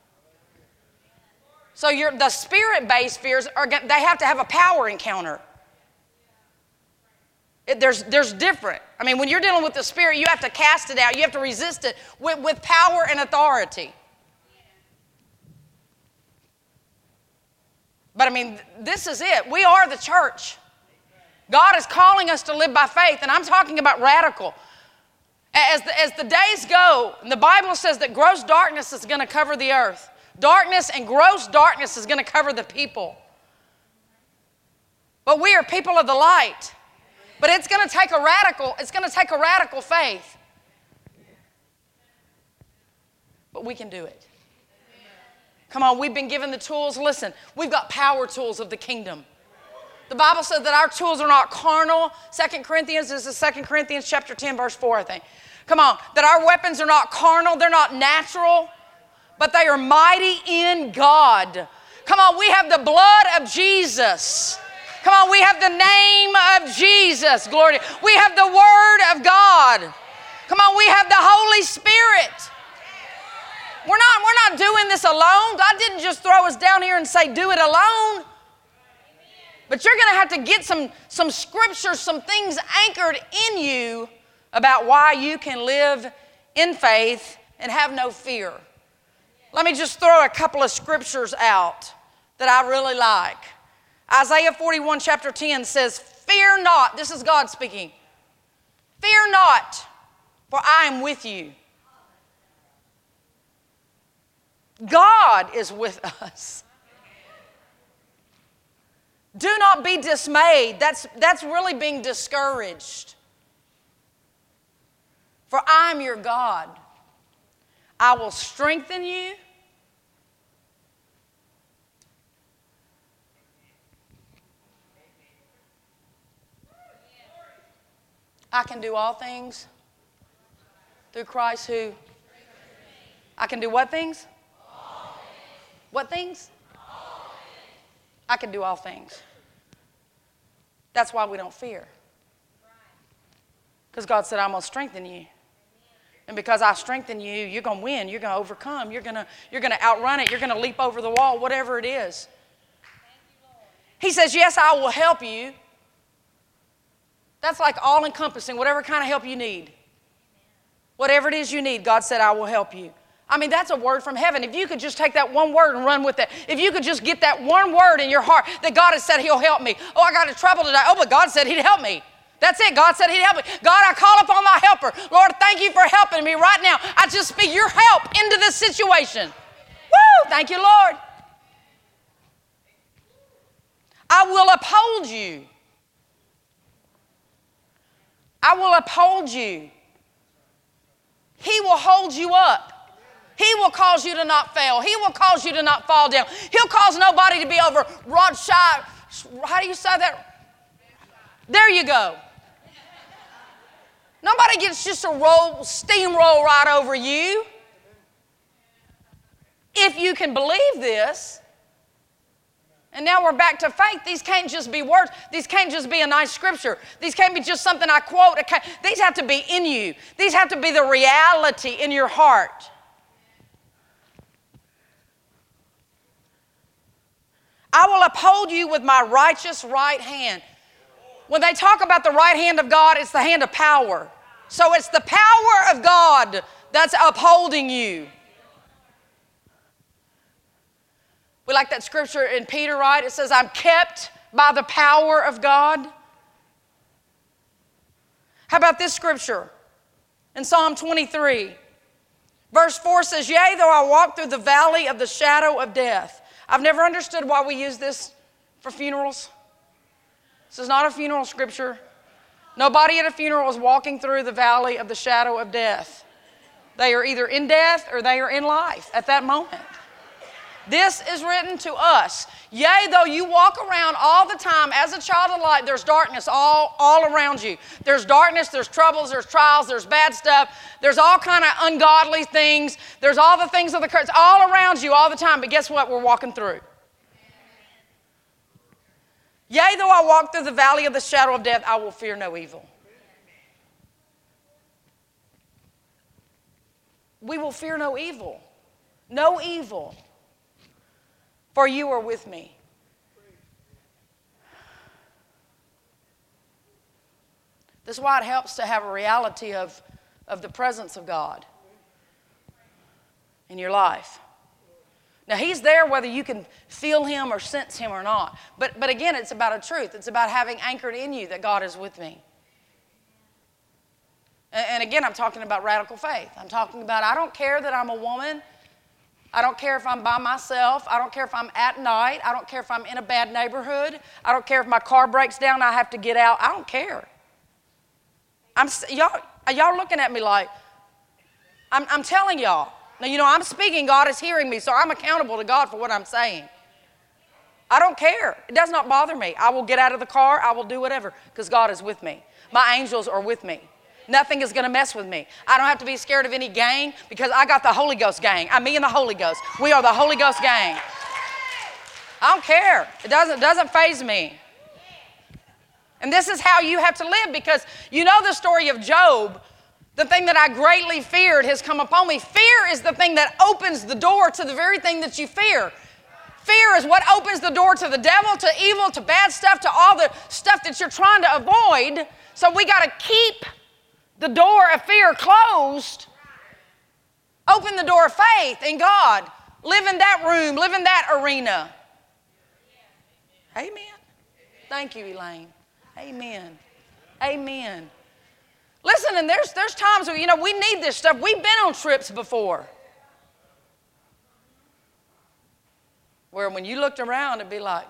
S1: So you're, the spirit-based fears, are they have to have a power encounter. It, there's, there's different. I mean, when you're dealing with the spirit, you have to cast it out. You have to resist it with, with power and authority. But I mean, this is it. We are the church. God is calling us to live by faith, and I'm talking about radical. As the, as the days go, the Bible says that gross darkness is going to cover the earth. Darkness and gross darkness is going to cover the people. But we are people of the light. But it's going to take a radical, it's going to take a radical faith. But we can do it. Come on, we've been given the tools. Listen, we've got power tools of the kingdom. The Bible says that our tools are not carnal. Second Corinthians, this is Second Corinthians chapter ten, verse four, I think. Come on, that our weapons are not carnal, they're not natural, but they are mighty in God. Come on, we have the blood of Jesus. Come on, we have the name of Jesus. Glory. We have the Word of God. Come on, we have the Holy Spirit. We're not, we're not doing this alone. God didn't just throw us down here and say, do it alone. But you're going to have to get some, some scriptures, some things anchored in you about why you can live in faith and have no fear. Let me just throw a couple of scriptures out that I really like. Isaiah forty-one, chapter ten says, fear not. This is God speaking. Fear not, for I am with you. God is with us. Do not be dismayed. That's, that's really being discouraged. For I am your God. I will strengthen you. I can do all things through Christ who... I can do what things? All things. What things? All things. I can do all things. That's why we don't fear. Because God said, I'm going to strengthen you. And because I strengthen you, you're going to win. You're going to overcome. You're going to, you're going to outrun it. You're going to leap over the wall, whatever it is. He says, yes, I will help you. That's like all-encompassing, whatever kind of help you need. Whatever it is you need, God said, I will help you. I mean, that's a word from heaven. If you could just take that one word and run with it. If you could just get that one word in your heart that God has said he'll help me. Oh, I got in trouble today. Oh, but God said he'd help me. That's it. God said he'd help me. God, I call upon my helper. Lord, thank you for helping me right now. I just speak your help into this situation. Woo! Thank you, Lord. I will uphold you. I will uphold you. He will hold you up. He will cause you to not fail. He will cause you to not fall down. He'll cause nobody to be over rod shy. How do you say that? There you go. Nobody gets just to roll, steamroll right over you. If you can believe this, and now we're back to faith. These can't just be words. These can't just be a nice scripture. These can't be just something I quote. These have to be in you. These have to be the reality in your heart. I will uphold you with my righteous right hand. When they talk about the right hand of God, it's the hand of power. So it's the power of God that's upholding you. We like that scripture in Peter, right? It says, I'm kept by the power of God. How about this scripture? In Psalm twenty-three, verse four says, yea, though I walk through the valley of the shadow of death. I've never understood why we use this for funerals. This is not a funeral scripture. Nobody at a funeral is walking through the valley of the shadow of death. They are either in death or they are in life at that moment. This is written to us. Yea, though you walk around all the time as a child of light, there's darkness all, all around you. There's darkness, there's troubles, there's trials, there's bad stuff. There's all kind of ungodly things. There's all the things of the curse all around you all the time. But guess what? We're walking through. Yea, though I walk through the valley of the shadow of death, I will fear no evil. We will fear no evil. No evil. For you are with me. This is why it helps to have a reality of, of the presence of God in your life. Now, he's there whether you can feel him or sense him or not. But, but again, it's about a truth. It's about having anchored in you that God is with me. And, and again, I'm talking about radical faith. I'm talking about I don't care that I'm a woman. I don't care if I'm by myself. I don't care if I'm at night. I don't care if I'm in a bad neighborhood. I don't care if my car breaks down and I have to get out. I don't care. I'm, y'all, y'all looking at me like, I'm, I'm telling y'all. Now, you know, I'm speaking, God is hearing me, so I'm accountable to God for what I'm saying. I don't care. It does not bother me. I will get out of the car. I will do whatever because God is with me. My angels are with me. Nothing is going to mess with me. I don't have to be scared of any gang because I got the Holy Ghost gang. I'm me and the Holy Ghost. We are the Holy Ghost gang. I don't care. It doesn't, doesn't faze me. And this is how you have to live because you know the story of Job. The thing that I greatly feared has come upon me. Fear is the thing that opens the door to the very thing that you fear. Fear is what opens the door to the devil, to evil, to bad stuff, to all the stuff that you're trying to avoid. So we got to keep the door of fear closed. Open the door of faith in God. Live in that room. Live in that arena. Amen. Thank you, Elaine. Amen. Amen. Listen, and there's, there's times where, you know, we need this stuff. We've been on trips before. Where when you looked around, it'd be like,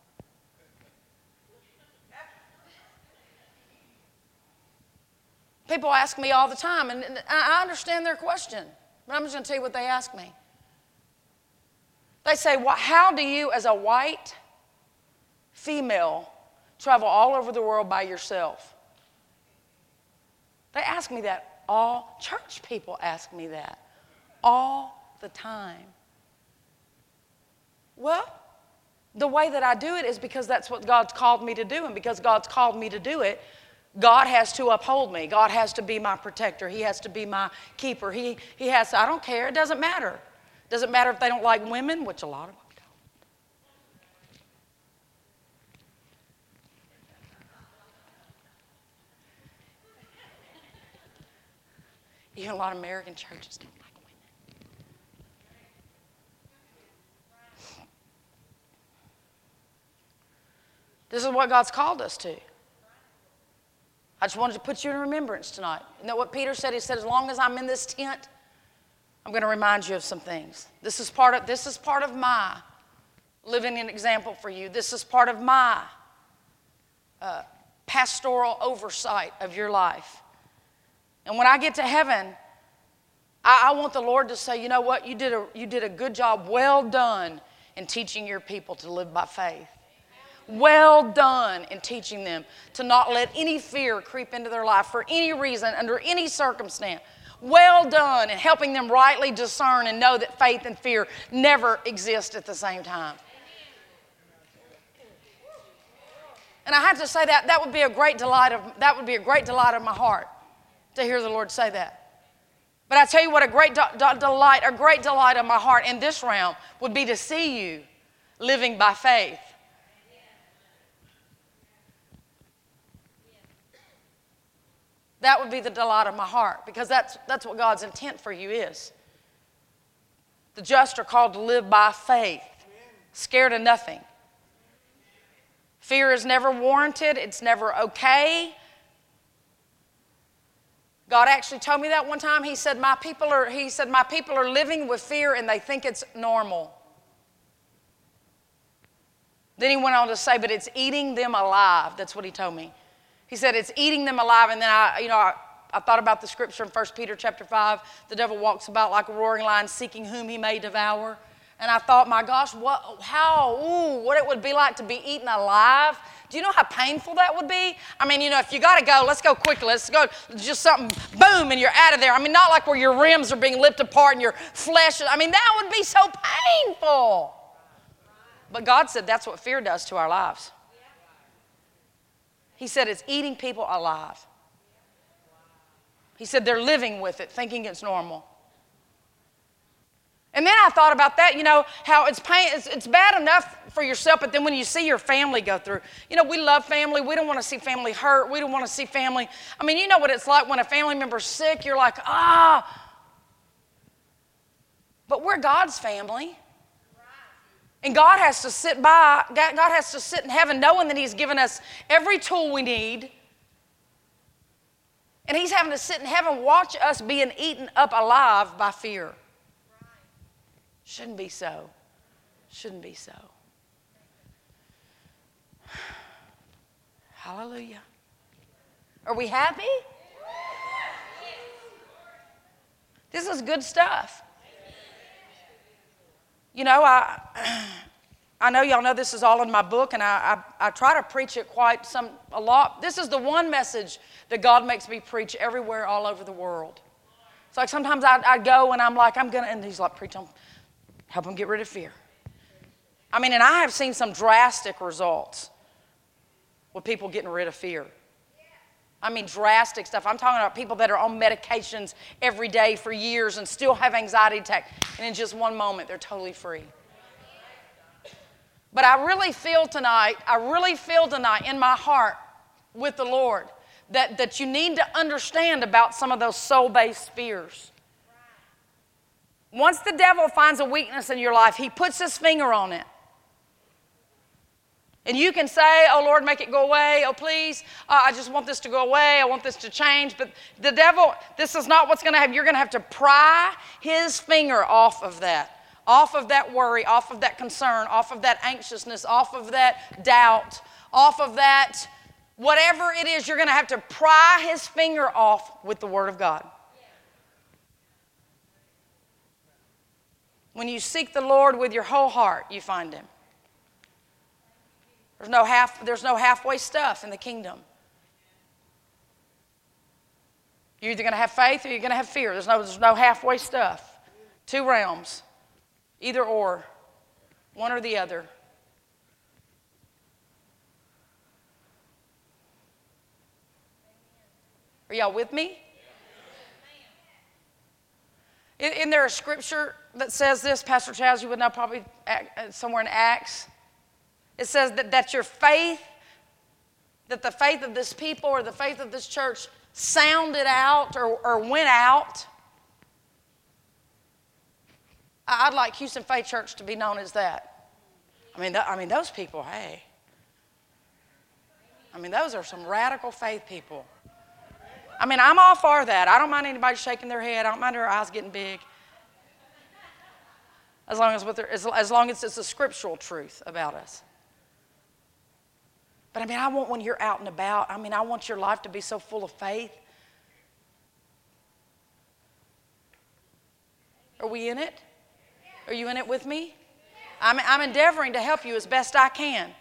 S1: people ask me all the time, and I understand their question, but I'm just going to tell you what they ask me. They say, well, how do you, as a white female, travel all over the world by yourself? They ask me that all, church people ask me that all the time. Well, the way that I do it is because that's what God's called me to do, and because God's called me to do it, God has to uphold me. God has to be my protector. He has to be my keeper. He, he has to, I don't care. It doesn't matter. It doesn't matter if they don't like women, which a lot of them don't. Even a lot of American churches don't like women. This is what God's called us to. I just wanted to put you in remembrance tonight. You know what Peter said? He said, as long as I'm in this tent, I'm going to remind you of some things. This is part of, this is part of my living an example for you. This is part of my uh, pastoral oversight of your life. And when I get to heaven, I, I want the Lord to say, you know what? You did a, you did a good job. Well done in teaching your people to live by faith. Well done in teaching them to not let any fear creep into their life for any reason, under any circumstance. Well done in helping them rightly discern and know that faith and fear never exist at the same time. And I have to say that that would be a great delight of that would be a great delight of my heart to hear the Lord say that. But I tell you what, a great do- do- delight, a great delight of my heart in this realm would be to see you living by faith. That would be the delight of my heart, because that's, that's what God's intent for you is. The just are called to live by faith, scared of nothing. Fear is never warranted. It's never okay. God actually told me that one time. He said, my people are, he said, my people are living with fear and they think it's normal. Then he went on to say, but it's eating them alive. That's what he told me. He said, it's eating them alive. And then I, you know, I, I thought about the scripture in First Peter chapter five. The devil walks about like a roaring lion, seeking whom he may devour. And I thought, my gosh, what, how, ooh, what it would be like to be eaten alive. Do you know how painful that would be? I mean, you know, if you got to go, let's go quickly. Let's go, just something, boom, and you're out of there. I mean, not like where your rims are being ripped apart and your flesh. I mean, that would be so painful. But God said that's what fear does to our lives. He said it's eating people alive. He said they're living with it, thinking it's normal. And then I thought about that, you know, how it's pain, it's, it's bad enough for yourself, but then when you see your family go through, you know, we love family. We don't want to see family hurt. We don't want to see family. I mean, you know what it's like when a family member's sick. You're like, ah. But we're God's family. And God has to sit by, God has to sit in heaven knowing that He's given us every tool we need. And He's having to sit in heaven, watch us being eaten up alive by fear. Shouldn't be so. Shouldn't be so. Hallelujah. Are we happy? This is good stuff. You know, I I know y'all know this is all in my book, and I, I, I try to preach it quite some a lot. This is the one message that God makes me preach everywhere all over the world. It's like sometimes I, I go and I'm like, I'm going to, and He's like, preach on, help them get rid of fear. I mean, and I have seen some drastic results with people getting rid of fear. I mean, drastic stuff. I'm talking about people that are on medications every day for years and still have anxiety attack. And in just one moment, they're totally free. But I really feel tonight, I really feel tonight in my heart with the Lord that, that you need to understand about some of those soul-based fears. Once the devil finds a weakness in your life, he puts his finger on it. And you can say, oh, Lord, make it go away. Oh, please, uh, I just want this to go away. I want this to change. But the devil, this is not what's going to happen. You're going to have to pry his finger off of that, off of that worry, off of that concern, off of that anxiousness, off of that doubt, off of that, whatever it is, you're going to have to pry his finger off with the Word of God. When you seek the Lord with your whole heart, you find Him. There's no half, there's no halfway stuff in the kingdom. You're either going to have faith or you're going to have fear. There's no, there's no halfway stuff. Two realms. Either or. One or the other. Are y'all with me? Isn't there a scripture that says this? Pastor Chaz, you would know probably somewhere in Acts. It says that, that your faith, that the faith of this people or the faith of this church sounded out or, or went out. I'd like Houston Faith Church to be known as that. I mean, th- I mean those people, hey. I mean, those are some radical faith people. I mean, I'm all for that. I don't mind anybody shaking their head. I don't mind their eyes getting big. As long as, with their, as, as long as it's a scriptural truth about us. But I mean, I want when you're out and about, I mean, I want your life to be so full of faith. Are we in it? Are you in it with me? I'm, I'm endeavoring to help you as best I can.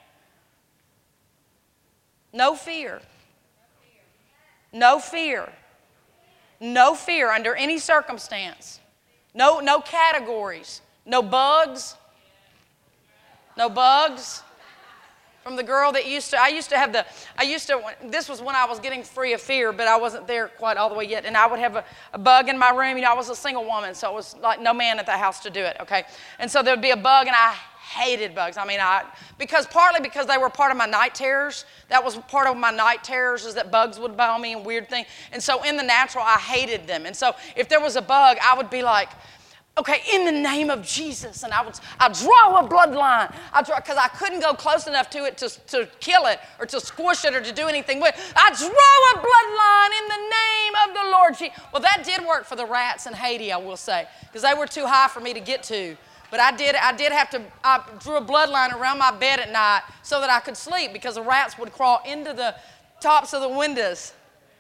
S1: No fear. No fear. No fear under any circumstance. No, no categories. No bugs. No bugs. From the girl that used to, I used to have the, I used to, this was when I was getting free of fear, but I wasn't there quite all the way yet. And I would have a, a bug in my room. You know, I was a single woman, so it was like no man at the house to do it, okay? And so there would be a bug, and I hated bugs. I mean, I, because partly because they were part of my night terrors. That was part of my night terrors, is that bugs would bother me and weird things. And so in the natural, I hated them. And so if there was a bug, I would be like, okay, in the name of Jesus. And I would I'd draw a bloodline. I draw, because I couldn't go close enough to it to, to kill it or to squish it or to do anything with it. I draw a bloodline in the name of the Lord Jesus. Well, that did work for the rats in Haiti, I will say, because they were too high for me to get to. But I did, I did have to, I drew a bloodline around my bed at night so that I could sleep, because the rats would crawl into the tops of the windows.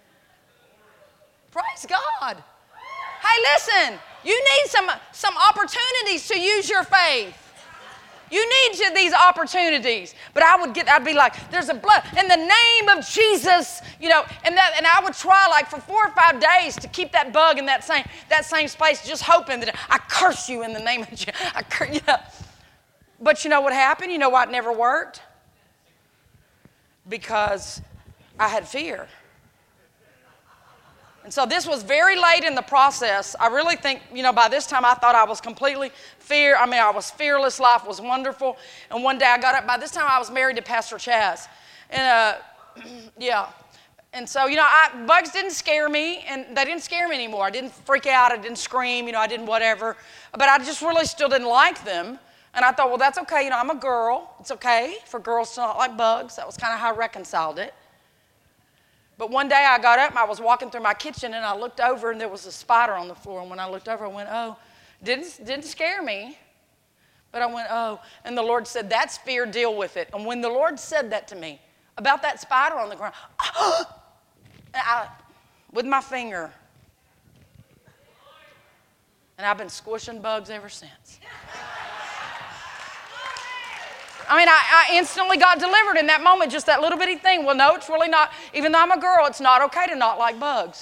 S1: Praise God. Hey, listen, you need some, some opportunities to use your faith. You need these opportunities. But I would get, I'd be like, there's a blood, in the name of Jesus, you know, and that, and I would try like for four or five days to keep that bug in that same, that same space, just hoping that I curse you in the name of Jesus. I curse, you know. But you know what happened? You know why it never worked? Because I had fear. And so this was very late in the process. I really think, you know, by this time I thought I was completely fear. I mean, I was fearless. Life was wonderful. And one day I got up. By this time I was married to Pastor Chaz. And, uh, yeah. And so, you know, I, bugs didn't scare me, and they didn't scare me anymore. I didn't freak out. I didn't scream. You know, I didn't whatever. But I just really still didn't like them. And I thought, well, that's okay. You know, I'm a girl. It's okay for girls to not like bugs. That was kind of how I reconciled it. But one day I got up and I was walking through my kitchen, and I looked over and there was a spider on the floor. And when I looked over, I went, oh, didn't, didn't scare me. But I went, oh. And the Lord said, that's fear, deal with it. And when the Lord said that to me about that spider on the ground, I, with my finger. And I've been squishing bugs ever since. I mean, I, I instantly got delivered in that moment, just that little bitty thing. Well, no, it's really not. Even though I'm a girl, it's not okay to not like bugs.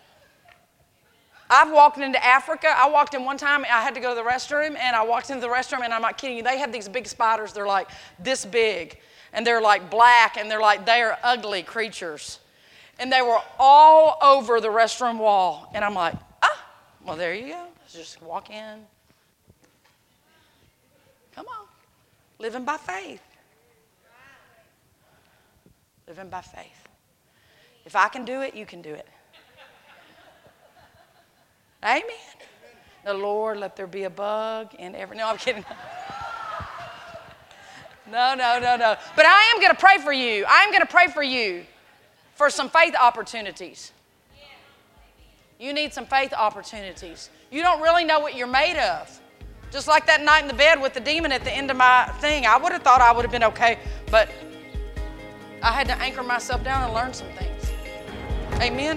S1: I've walked into Africa. I walked in one time, I had to go to the restroom, and I walked into the restroom, and I'm not kidding you. They have these big spiders. They're like this big, and they're like black, and they're like, they are ugly creatures. And they were all over the restroom wall. And I'm like, ah, well, there you go. Just walk in. Come on. Living by faith. Living by faith. If I can do it, you can do it. Amen. The Lord, let there be a bug in every... No, I'm kidding. No, no, no, no. But I am going to pray for you. I am going to pray for you for some faith opportunities. You need some faith opportunities. You don't really know what you're made of. Just like that night in the bed with the demon at the end of my thing. I would have thought I would have been okay, but I had to anchor myself down and learn some things. Amen.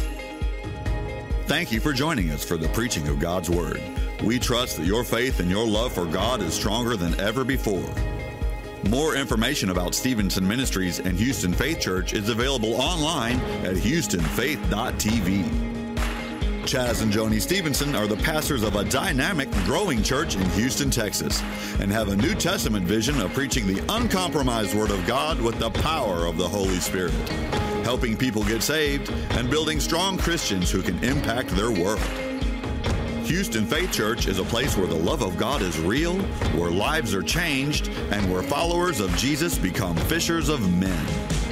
S2: Thank you for joining us for the preaching of God's Word. We trust that your faith and your love for God is stronger than ever before. More information about Stevenson Ministries and Houston Faith Church is available online at houston faith dot t v. Chaz and Joni Stevenson are the pastors of a dynamic, growing church in Houston, Texas, and have a New Testament vision of preaching the uncompromised Word of God with the power of the Holy Spirit, helping people get saved and building strong Christians who can impact their world. Houston Faith Church is a place where the love of God is real, where lives are changed, and where followers of Jesus become fishers of men.